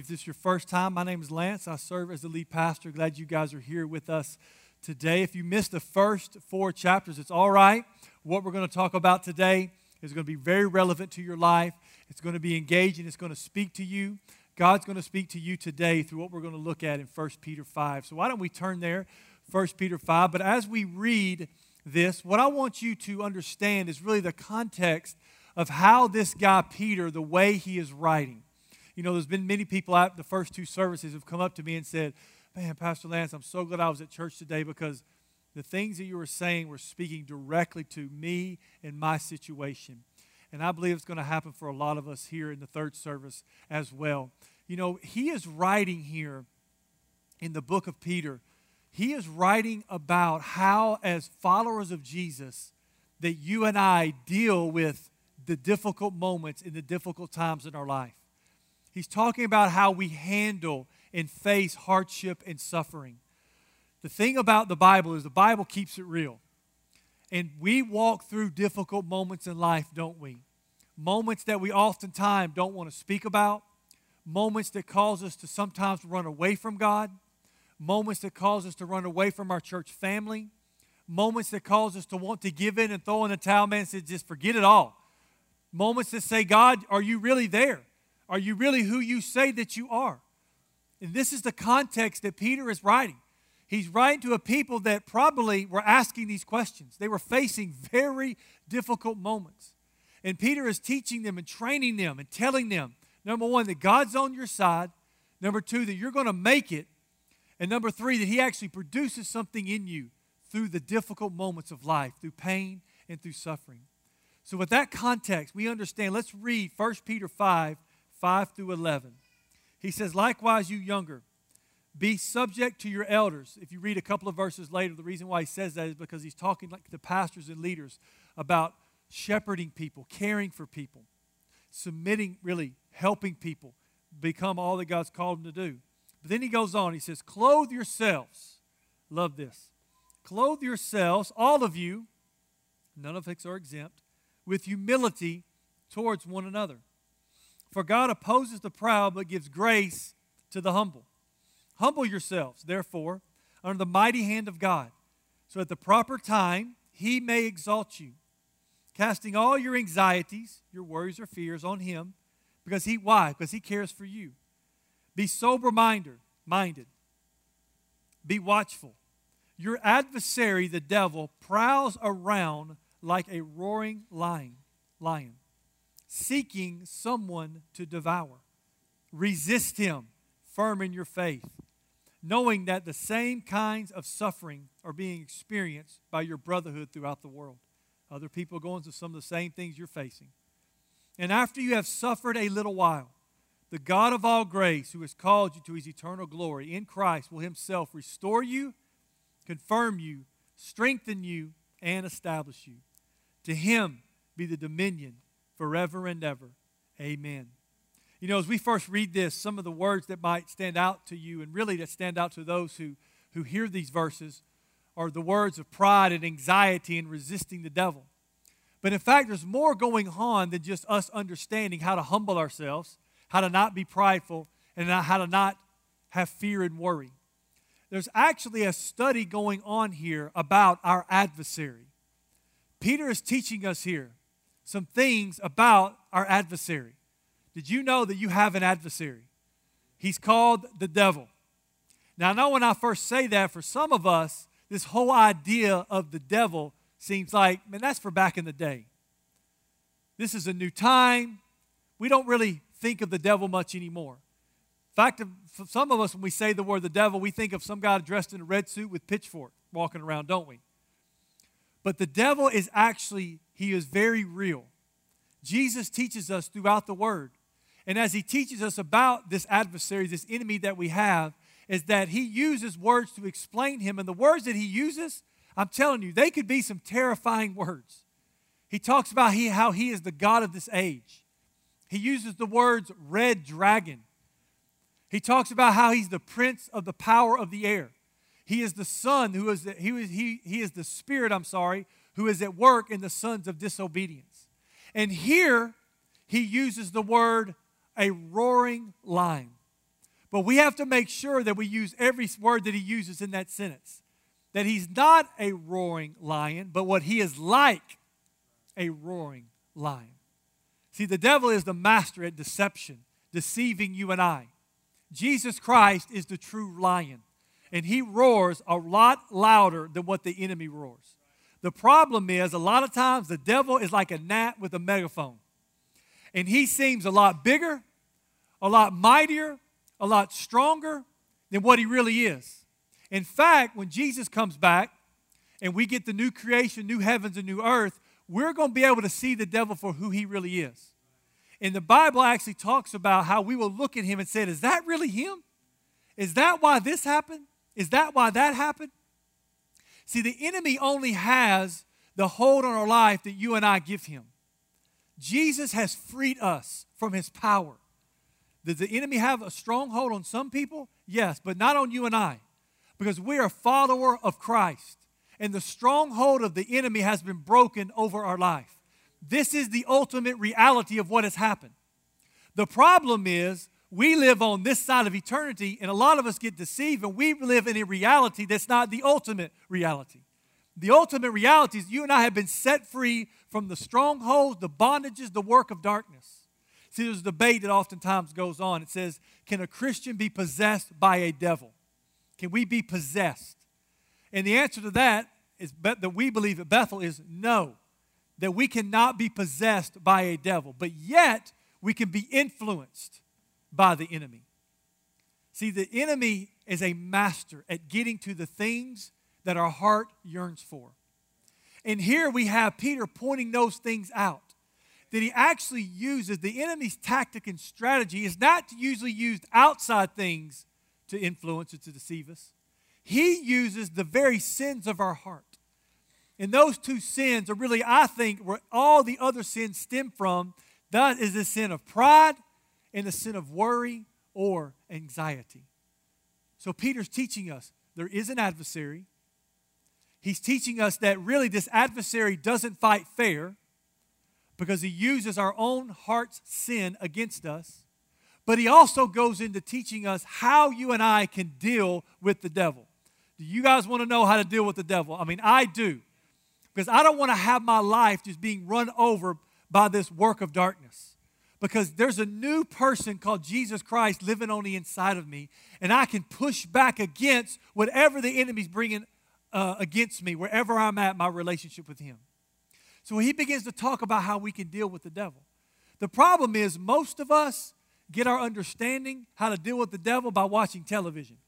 If this is your first time, my name is Lance. I serve as the lead pastor. Glad you guys are here with us today. If you missed the first 4 chapters, it's all right. What we're going to talk about today is going to be very relevant to your life. It's going to be engaging. It's going to speak to you. God's going to speak to you today through what we're going to look at in 1 Peter 5. So why don't we turn there, 1 Peter 5. But as we read this, what I want you to understand is really the context of how this guy Peter, the way he is writing. You know, there's been many people at the first 2 services who've come up to me and said, man, Pastor Lance, I'm so glad I was at church today because the things that you were saying were speaking directly to me and my situation. And I believe it's going to happen for a lot of us here in the 3rd service as well. You know, he is writing here in the book of Peter, he is writing about how as followers of Jesus that you and I deal with the difficult moments in the difficult times in our life. He's talking about how we handle and face hardship and suffering. The thing about the Bible is the Bible keeps it real. And we walk through difficult moments in life, don't we? Moments that we oftentimes don't want to speak about. Moments that cause us to sometimes run away from God. Moments that cause us to run away from our church family. Moments that cause us to want to give in and throw in the towel, man, and say, just forget it all. Moments that say, God, are you really there? Are you really who you say that you are? And this is the context that Peter is writing. He's writing to a people that probably were asking these questions. They were facing very difficult moments. And Peter is teaching them and training them and telling them, number 1, that God's on your side. Number 2, that you're going to make it. And number 3, that He actually produces something in you through the difficult moments of life, through pain and through suffering. So with that context, we understand. Let's read 1 Peter 5 through 11. He says, likewise, you younger, be subject to your elders. If you read a couple of verses later, the reason why he says that is because he's talking like to pastors and leaders about shepherding people, caring for people, submitting, really helping people become all that God's called them to do. But then he goes on, he says, clothe yourselves. Love this. Clothe yourselves, all of you, none of us are exempt, with humility towards one another. For God opposes the proud, but gives grace to the humble. Humble yourselves, therefore, under the mighty hand of God, so at the proper time He may exalt you, casting all your anxieties, your worries or fears on Him, because why? Because He cares for you. Be sober-minded. Be watchful. Your adversary, the devil, prowls around like a roaring lion, seeking someone to devour. Resist him, firm in your faith, knowing that the same kinds of suffering are being experienced by your brotherhood throughout the world. Other people are going through some of the same things you're facing. And after you have suffered a little while, the God of all grace, who has called you to His eternal glory in Christ, will Himself restore you, confirm you, strengthen you, and establish you. To Him be the dominion forever and ever. Amen. You know, as we first read this, some of the words that might stand out to you and really that stand out to those who hear these verses are the words of pride and anxiety and resisting the devil. But in fact, there's more going on than just us understanding how to humble ourselves, how to not be prideful, and how to not have fear and worry. There's actually a study going on here about our adversary. Peter is teaching us here some things about our adversary. Did you know that you have an adversary? He's called the devil. Now, I know when I first say that, for some of us, this whole idea of the devil seems like, man, that's for back in the day. This is a new time. We don't really think of the devil much anymore. In fact, for some of us, when we say the word the devil, we think of some guy dressed in a red suit with pitchfork walking around, don't we? But the devil is actually, he is very real. Jesus teaches us throughout the Word. And as He teaches us about this adversary, this enemy that we have, is that He uses words to explain Him. And the words that He uses, I'm telling you, they could be some terrifying words. He talks about how He is the God of this age. He uses the words red dragon. He talks about how He's the prince of the power of the air. He is the son who is he is the spirit, who is at work in the sons of disobedience. And here he uses the word a roaring lion. But we have to make sure that we use every word that he uses in that sentence. That he's not a roaring lion, but what he is like a roaring lion. See, the devil is the master at deception, deceiving you and I. Jesus Christ is the true lion, and he roars a lot louder than what the enemy roars. The problem is, a lot of times the devil is like a gnat with a megaphone, and he seems a lot bigger, a lot mightier, a lot stronger than what he really is. In fact, when Jesus comes back and we get the new creation, new heavens and new earth, we're going to be able to see the devil for who he really is. And the Bible actually talks about how we will look at him and say, is that really him? Is that why this happened? Is that why that happened? See, the enemy only has the hold on our life that you and I give him. Jesus has freed us from his power. Does the enemy have a stronghold on some people? Yes, but not on you and I, because we are a follower of Christ, and the stronghold of the enemy has been broken over our life. This is the ultimate reality of what has happened. The problem is we live on this side of eternity, and a lot of us get deceived, and we live in a reality that's not the ultimate reality. The ultimate reality is you and I have been set free from the strongholds, the bondages, the work of darkness. See, there's a debate that oftentimes goes on. It says, can a Christian be possessed by a devil? Can we be possessed? And the answer to that is that we believe at Bethel is no, that we cannot be possessed by a devil, but yet we can be influenced by the enemy. See, the enemy is a master at getting to the things that our heart yearns for. And here we have Peter pointing those things out. That he actually uses, the enemy's tactic and strategy is not to usually use outside things to influence or to deceive us. He uses the very sins of our heart. And those two sins are really, I think, where all the other sins stem from. That is the sin of pride and the sin of worry or anxiety. So Peter's teaching us there is an adversary. He's teaching us that really this adversary doesn't fight fair, because he uses our own heart's sin against us. But he also goes into teaching us how you and I can deal with the devil. Do you guys want to know how to deal with the devil? I mean, I do. Because I don't want to have my life just being run over by this work of darkness. Because there's a new person called Jesus Christ living on the inside of me, and I can push back against whatever the enemy's bringing against me, wherever I'm at, my relationship with him. So he begins to talk about how we can deal with the devil. The problem is most of us get our understanding how to deal with the devil by watching television.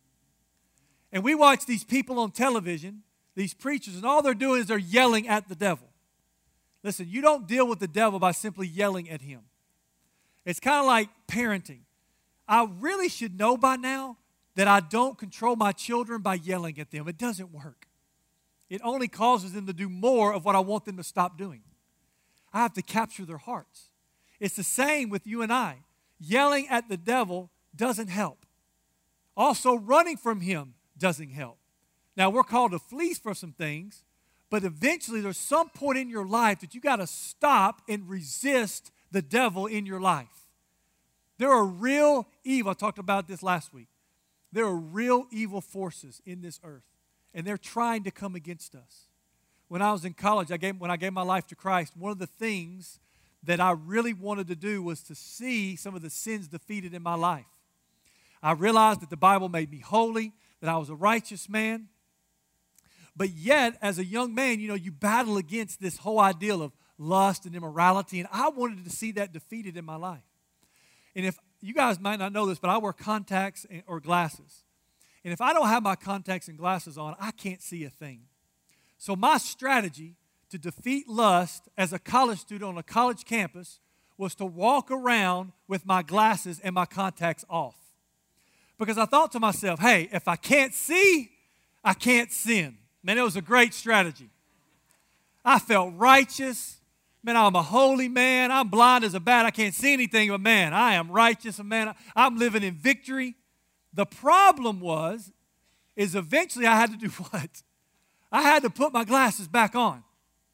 And we watch these people on television, these preachers, and all they're doing is they're yelling at the devil. Listen, you don't deal with the devil by simply yelling at him. It's kind of like parenting. I really should know by now that I don't control my children by yelling at them. It doesn't work. It only causes them to do more of what I want them to stop doing. I have to capture their hearts. It's the same with you and I. Yelling at the devil doesn't help. Also, running from him doesn't help. Now, we're called to flee for some things, but eventually there's some point in your life that you got to stop and resist the devil in your life. There are real evil. I talked about this last week. There are real evil forces in this earth. And they're trying to come against us. When I was in college, when I gave my life to Christ, one of the things that I really wanted to do was to see some of the sins defeated in my life. I realized that the Bible made me holy, that I was a righteous man. But yet, as a young man, you battle against this whole ideal of lust and immorality, and I wanted to see that defeated in my life. And if you guys might not know this, but I wear contacts or glasses. And if I don't have my contacts and glasses on, I can't see a thing. So my strategy to defeat lust as a college student on a college campus was to walk around with my glasses and my contacts off. Because I thought to myself, hey, if I can't see, I can't sin. Man, it was a great strategy. I felt righteous. Man, I'm a holy man. I'm blind as a bat. I can't see anything, but man, I am righteous. Man, I'm living in victory. The problem is eventually I had to do what? I had to put my glasses back on.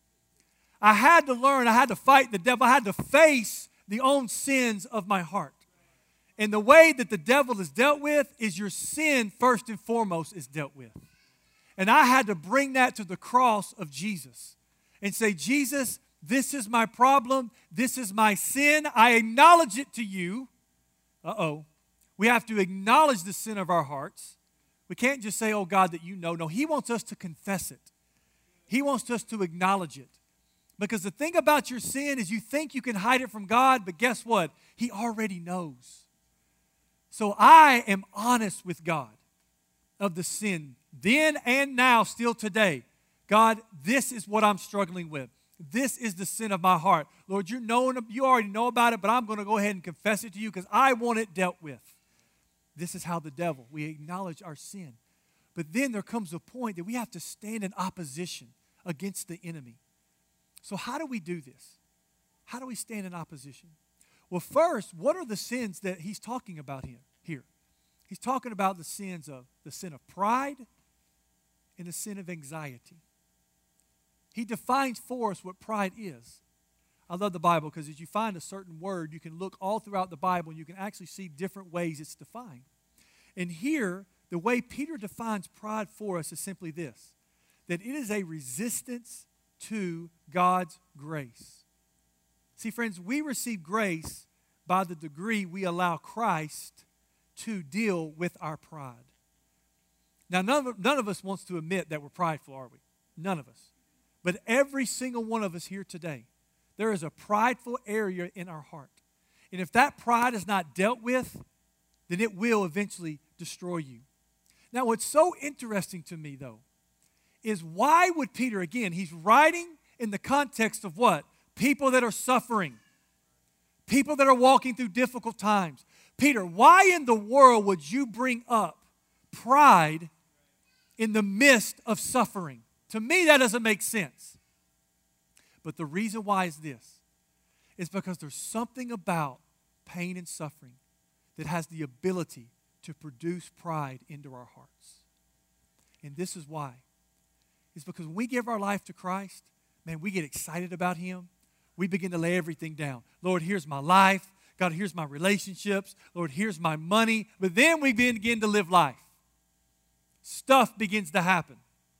I had to learn. I had to fight the devil. I had to face the own sins of my heart. And the way that the devil is dealt with is your sin, first and foremost, is dealt with. And I had to bring that to the cross of Jesus and say, Jesus, this is my problem. This is my sin. I acknowledge it to you. We have to acknowledge the sin of our hearts. We can't just say, oh God, that you know. No, he wants us to confess it. He wants us to acknowledge it. Because the thing about your sin is you think you can hide it from God, but guess what? He already knows. So I am honest with God of the sin then and now, still today. God, this is what I'm struggling with. This is the sin of my heart. Lord, you already know about it, but I'm going to go ahead and confess it to you because I want it dealt with. This is how the devil, we acknowledge our sin. But then there comes a point that we have to stand in opposition against the enemy. So how do we do this? How do we stand in opposition? Well, first, what are the sins that he's talking about here? He's talking about the sin of pride and the sin of anxiety. He defines for us what pride is. I love the Bible because as you find a certain word, you can look all throughout the Bible and you can actually see different ways it's defined. And here, the way Peter defines pride for us is simply this, that it is a resistance to God's grace. See, friends, we receive grace by the degree we allow Christ to deal with our pride. Now, none of us wants to admit that we're prideful, are we? None of us. But every single one of us here today, there is a prideful area in our heart. And if that pride is not dealt with, then it will eventually destroy you. Now, what's so interesting to me, though, is why would Peter, again, he's writing in the context of what? People that are suffering. People that are walking through difficult times. Peter, why in the world would you bring up pride in the midst of suffering? To me, that doesn't make sense. But the reason why is this. It's because there's something about pain and suffering that has the ability to produce pride into our hearts. And this is why. It's because when we give our life to Christ, man, we get excited about Him. We begin to lay everything down. Lord, here's my life. God, here's my relationships. Lord, here's my money. But then we begin to live life. Stuff begins to happen.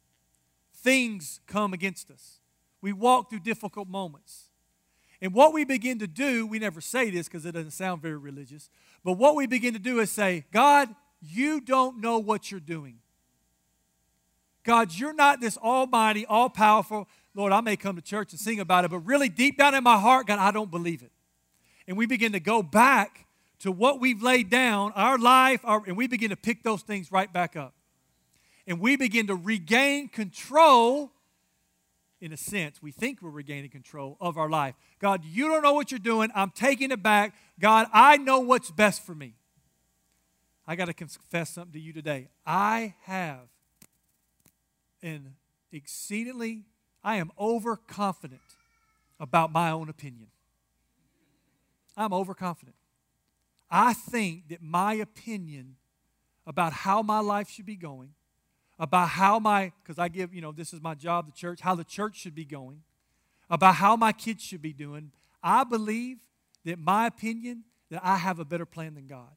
Things come against us. We walk through difficult moments. And what we begin to do, we never say this because it doesn't sound very religious, but what we begin to do is say, God, you don't know what you're doing. God, you're not this almighty, all-powerful. Lord, I may come to church and sing about it, but really deep down in my heart, God, I don't believe it. And we begin to go back to what we've laid down, our life, and we begin to pick those things right back up. And we begin to regain control, in a sense, we think we're regaining control of our life. God, you don't know what you're doing. I'm taking it back. God, I know what's best for me. I got to confess something to you today. I am overconfident about my own opinion. I'm overconfident. I think that my opinion about how my life should be going, about how because I give, this is my job, the church, how the church should be going, about how my kids should be doing, I believe that my opinion, that I have a better plan than God.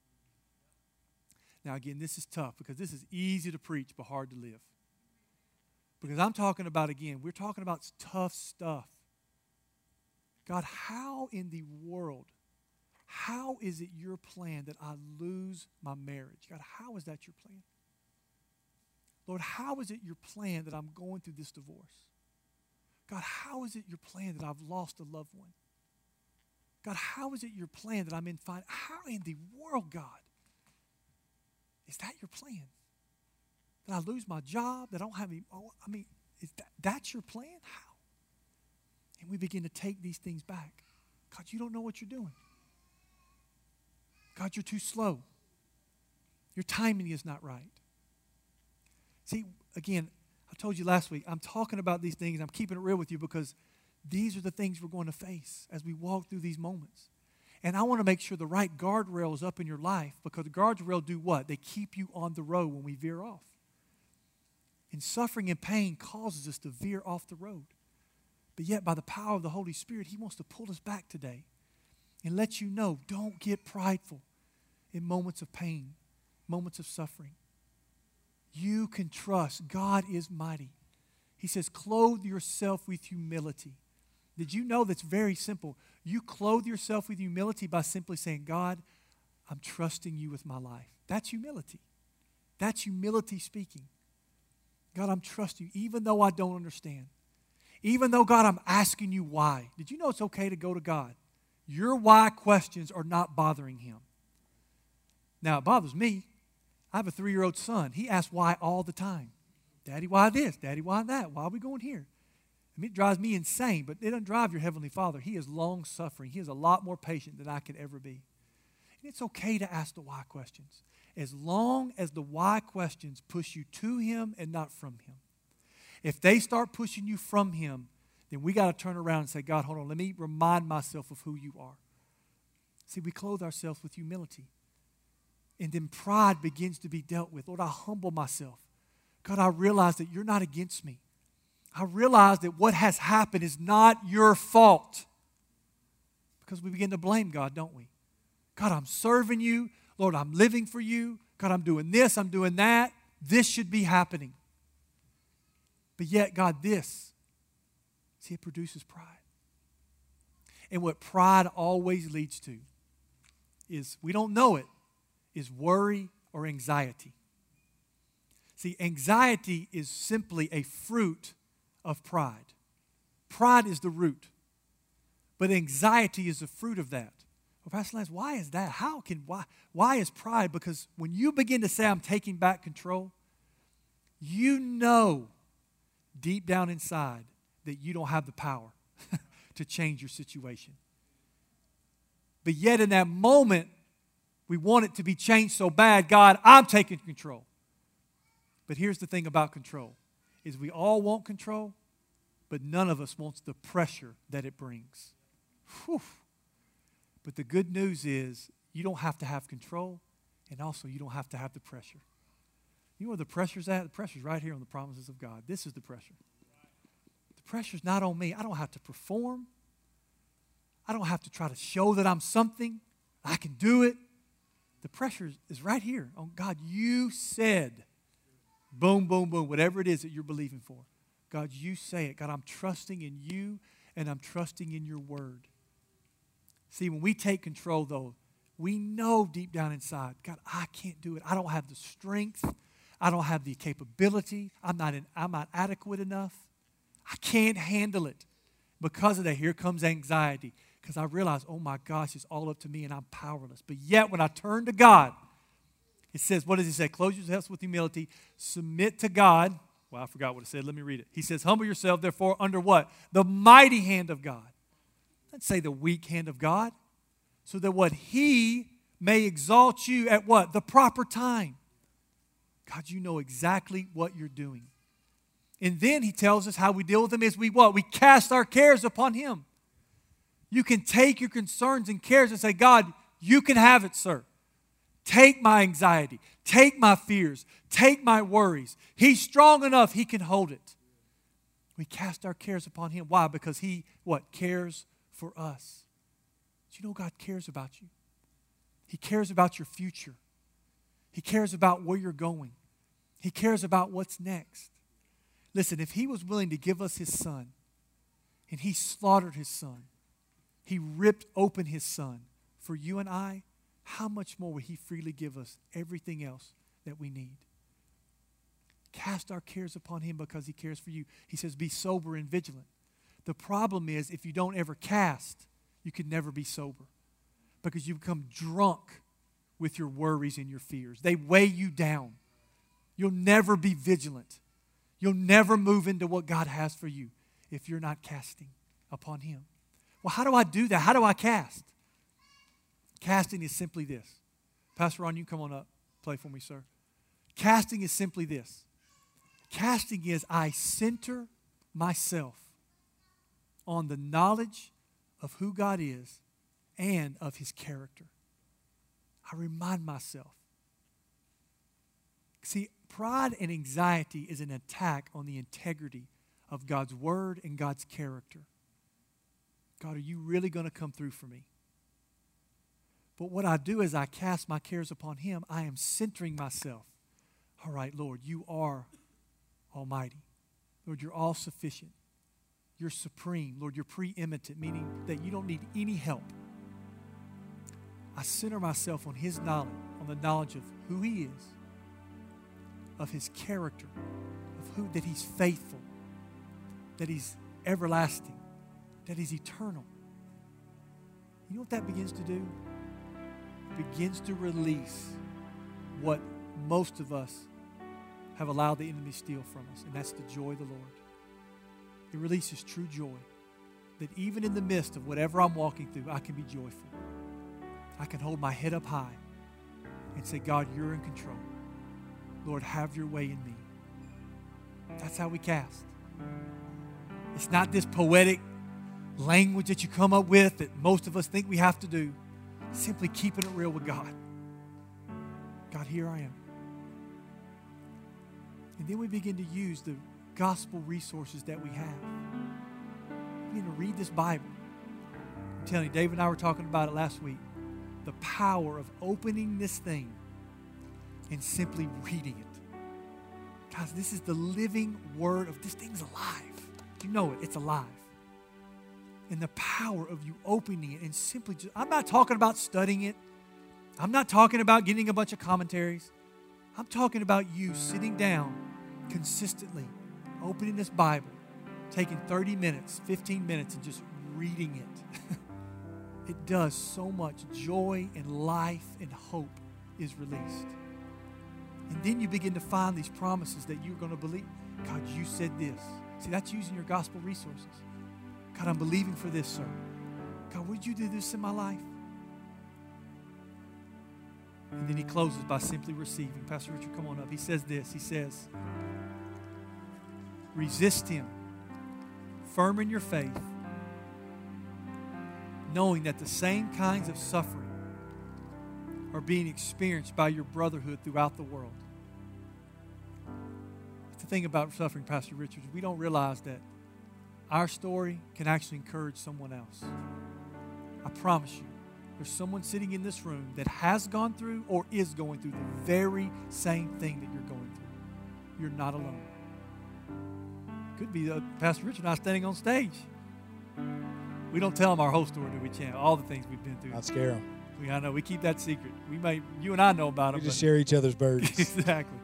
Now again, this is tough because this is easy to preach but hard to live. Because I'm talking about, again, we're talking about tough stuff. God, how in the world, how is it your plan that I lose my marriage? God, how is that your plan? Lord, how is it your plan that I'm going through this divorce? God, how is it your plan that I've lost a loved one? God, how is it your plan that I'm in fine? How in the world, God, is that your plan? That I lose my job, that I don't have any, is that's your plan? How? And we begin to take these things back. God, you don't know what you're doing. God, you're too slow. Your timing is not right. See, again, I told you last week, I'm talking about these things, I'm keeping it real with you because these are the things we're going to face as we walk through these moments. And I want to make sure the right guardrail is up in your life because the guardrail do what? They keep you on the road when we veer off. And suffering and pain causes us to veer off the road. But yet, by the power of the Holy Spirit, He wants to pull us back today and let you know, don't get prideful. in moments of pain, moments of suffering. You can trust God is mighty. He says, clothe yourself with humility. Did you know that's very simple? You clothe yourself with humility by simply saying, God, I'm trusting you with my life. That's humility. That's humility speaking. God, I'm trusting you even though I don't understand. Even though, God, I'm asking you why. Did you know it's okay to go to God? Your why questions are not bothering him. Now, it bothers me. I have a 3-year-old son. He asks why all the time. Daddy, why this? Daddy, why that? Why are we going here? I mean, it drives me insane, but it doesn't drive your Heavenly Father. He is long-suffering. He is a lot more patient than I could ever be. And it's okay to ask the why questions, as long as the why questions push you to him and not from him. If they start pushing you from him, then we got to turn around and say, God, hold on, let me remind myself of who you are. See, we clothe ourselves with humility. And then pride begins to be dealt with. Lord, I humble myself. God, I realize that you're not against me. I realize that what has happened is not your fault. Because we begin to blame God, don't we? God, I'm serving you. Lord, I'm living for you. God, I'm doing this, I'm doing that. This should be happening. But yet, God, this, see, it produces pride. And what pride always leads to is, we don't know it, is worry or anxiety. See, anxiety is simply a fruit of pride. Pride is the root. But anxiety is the fruit of that. Well, Pastor Lance, why is that? Why is pride? Because when you begin to say, I'm taking back control, you know deep down inside that you don't have the power to change your situation. But yet in that moment, we want it to be changed so bad. God, I'm taking control. But here's the thing about control, is we all want control, but none of us wants the pressure that it brings. Whew. But the good news is you don't have to have control, and also you don't have to have the pressure. You know where the pressure's at? The pressure's right here on the promises of God. This is the pressure. The pressure's not on me. I don't have to perform. I don't have to try to show that I'm something. I can do it. The pressure is right here. Oh, God, you said, boom, boom, boom, whatever it is that you're believing for. God, you say it. God, I'm trusting in you, and I'm trusting in your word. See, when we take control, though, we know deep down inside, God, I can't do it. I don't have the strength. I don't have the capability. I'm not adequate enough. I can't handle it. Because of that, here comes anxiety. Because I realize, oh my gosh, it's all up to me and I'm powerless. But yet, when I turn to God, it says, what does it say? Clothe yourselves with humility. Submit to God. Well, I forgot what it said. Let me read it. He says, humble yourself, therefore, under what? The mighty hand of God. Let's say the weak hand of God. So that what He may exalt you at what? The proper time. God, you know exactly what you're doing. And then He tells us how we deal with them is we what? We cast our cares upon Him. You can take your concerns and cares and say, God, you can have it, sir. Take my anxiety. Take my fears. Take my worries. He's strong enough. He can hold it. We cast our cares upon Him. Why? Because He, what? Cares for us. Do you know God cares about you? He cares about your future. He cares about where you're going. He cares about what's next. Listen, if He was willing to give us His Son, and He slaughtered His Son, He ripped open His Son for you and I, how much more will He freely give us everything else that we need? Cast our cares upon Him because He cares for you. He says, be sober and vigilant. The problem is, if you don't ever cast, you can never be sober because you become drunk with your worries and your fears. They weigh you down. You'll never be vigilant. You'll never move into what God has for you if you're not casting upon Him. Well, how do I do that? How do I cast? Casting is simply this. Pastor Ron, you come on up. Play for me, sir. Casting is simply this. Casting is I center myself on the knowledge of who God is and of His character. I remind myself. See, pride and anxiety is an attack on the integrity of God's word and God's character. God, are you really going to come through for me? But what I do is I cast my cares upon him. I am centering myself. All right, Lord, you are almighty. Lord, you're all sufficient. You're supreme. Lord, you're preeminent, meaning that you don't need any help. I center myself on his knowledge, on the knowledge of who he is, of his character, of that he's faithful, that he's everlasting, that he's eternal. You know what that begins to do? It begins to release what most of us have allowed the enemy to steal from us, and that's the joy of the Lord. It releases true joy, that even in the midst of whatever I'm walking through, I can be joyful. I can hold my head up high and say, God, you're in control. Lord, have your way in me. That's how we cast. It's not this poetic language that you come up with that most of us think we have to do. Simply keeping it real with God. God, here I am. And then we begin to use the gospel resources that we have. We begin to read this Bible. I'm telling you, Dave and I were talking about it last week. The power of opening this thing and simply reading it. Guys, this is the living word of this thing's alive. You know it, it's alive. And the power of you opening it and simply just, I'm not talking about studying it. I'm not talking about getting a bunch of commentaries. I'm talking about you sitting down consistently, opening this Bible, taking 30 minutes, 15 minutes, and just reading it. It does so much. Joy and life and hope is released. And then you begin to find these promises that you're going to believe. God, you said this. See, that's using your gospel resources. God, I'm believing for this, sir. God, would you do this in my life? And then he closes by simply receiving. Pastor Richard, come on up. He says this. He says, resist him, firm in your faith, knowing that the same kinds of suffering are being experienced by your brotherhood throughout the world. The thing about suffering, Pastor Richard, is we don't realize that our story can actually encourage someone else. I promise you, there's someone sitting in this room that has gone through or is going through the very same thing that you're going through. You're not alone. Could be Pastor Richard and I standing on stage. We don't tell them our whole story, do we, Champ? All the things we've been through. Not scare them. I know. We keep that secret. You and I know about them. We just share each other's burdens. Exactly.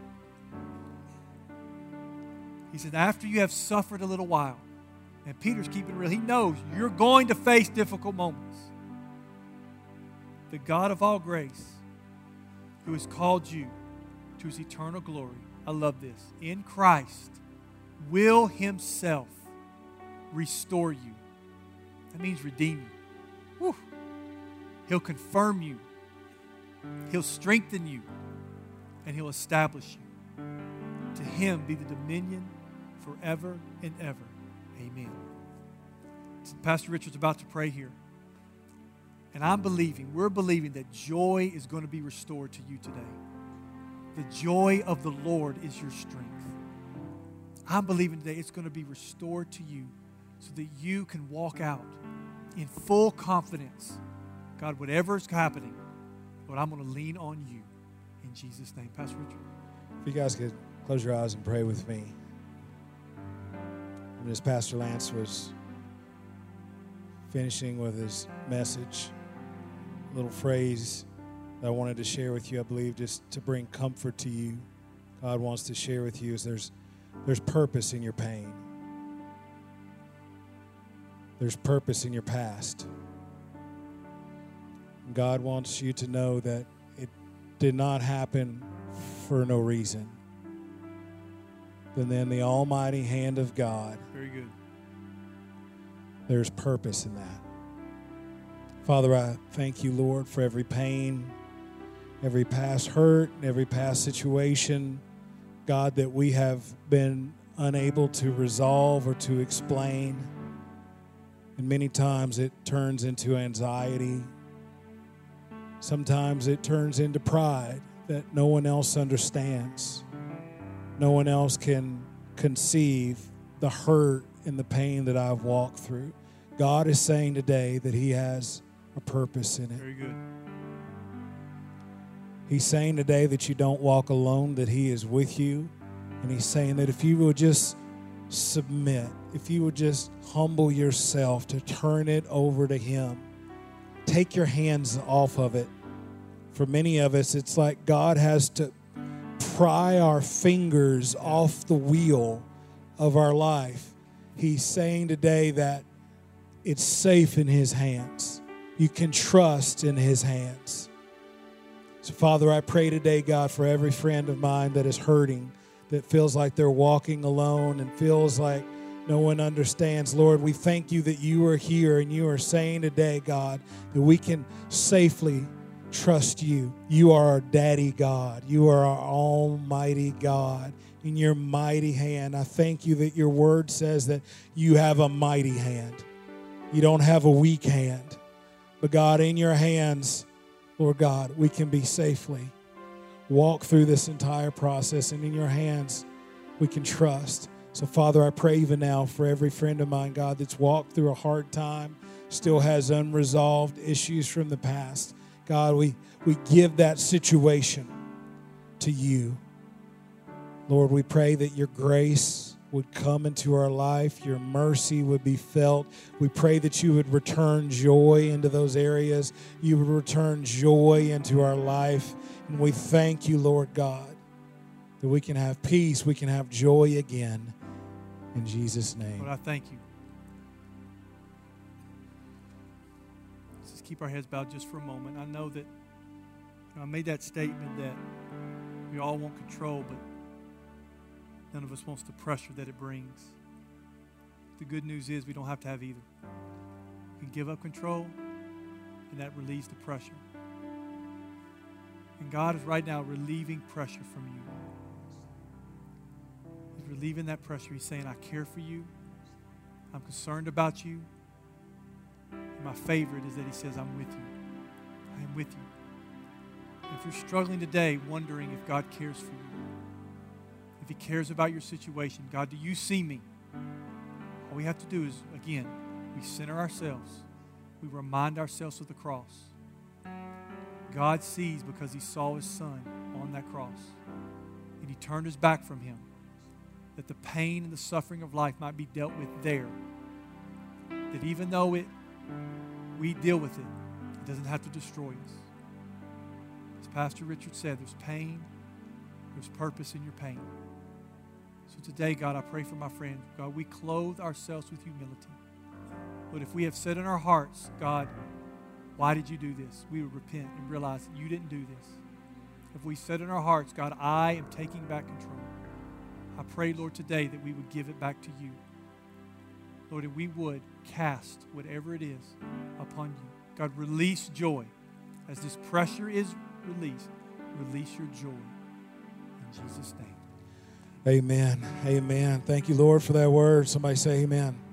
He said, after you have suffered a little while, and Peter's keeping it real, he knows you're going to face difficult moments. The God of all grace, who has called you to his eternal glory, I love this, in Christ, will himself restore you. That means redeem you. Woo. He'll confirm you. He'll strengthen you. And he'll establish you. To him be the dominion forever and ever. Amen. Pastor Richard's about to pray here. And we're believing that joy is going to be restored to you today. The joy of the Lord is your strength. I'm believing today it's going to be restored to you so that you can walk out in full confidence. God, whatever is happening, Lord, I'm going to lean on you in Jesus' name. Pastor Richard. If you guys could close your eyes and pray with me. And as Pastor Lance was finishing with his message, a little phrase that I wanted to share with you, I believe, just to bring comfort to you. God wants to share with you is there's purpose in your pain. There's purpose in your past. God wants you to know that it did not happen for no reason. But then the almighty hand of God. Very good. There's purpose in that. Father, I thank you, Lord, for every pain, every past hurt, every past situation, God, that we have been unable to resolve or to explain. And many times it turns into anxiety. Sometimes it turns into pride that no one else understands. No one else can conceive the hurt and the pain that I've walked through. God is saying today that he has a purpose in it. Very good. He's saying today that you don't walk alone, that He is with you. And He's saying that if you will just submit, if you would just humble yourself to turn it over to Him, take your hands off of it. For many of us, it's like God has to pry our fingers off the wheel of our life. He's saying today that it's safe in His hands. You can trust in His hands. So, Father, I pray today, God, for every friend of mine that is hurting, that feels like they're walking alone and feels like no one understands. Lord, we thank You that You are here and You are saying today, God, that we can safely trust You. You are our daddy God. You are our almighty God. In Your mighty hand, I thank You that Your word says that You have a mighty hand. You don't have a weak hand. But God, in Your hands, Lord God, we can be safely walk through this entire process, and in Your hands we can trust. So, Father, I pray even now for every friend of mine, God, that's walked through a hard time, still has unresolved issues from the past. God, we give that situation to You. Lord, we pray that Your grace would come into our life, Your mercy would be felt. We pray that You would return joy into those areas. You would return joy into our life. And we thank You, Lord God, that we can have peace, we can have joy again. In Jesus' name. Lord, I thank You. Let's just keep our heads bowed just for a moment. I know that I made that statement that we all want control, but none of us wants the pressure that it brings. The good news is we don't have to have either. We can give up control, and that relieves the pressure. And God is right now relieving pressure from you. He's relieving that pressure. He's saying, I care for you. I'm concerned about you. And my favorite is that He says, I'm with you. I am with you. And if you're struggling today, wondering if God cares for you, if He cares about your situation, God, do You see me? All we have to do is, again, we center ourselves. We remind ourselves of the cross. God sees because He saw His Son on that cross. And He turned His back from Him, that the pain and the suffering of life might be dealt with there. That even though we deal with it, it doesn't have to destroy us. As Pastor Richard said, there's pain, there's purpose in your pain. So today, God, I pray for my friends. God, we clothe ourselves with humility. But if we have said in our hearts, God, why did You do this? We would repent and realize that You didn't do this. If we said in our hearts, God, I am taking back control. I pray, Lord, today that we would give it back to You. Lord, that we would cast whatever it is upon You. God, release joy. As this pressure is released, release Your joy. In Jesus' name. Amen. Amen. Thank You, Lord, for that word. Somebody say amen.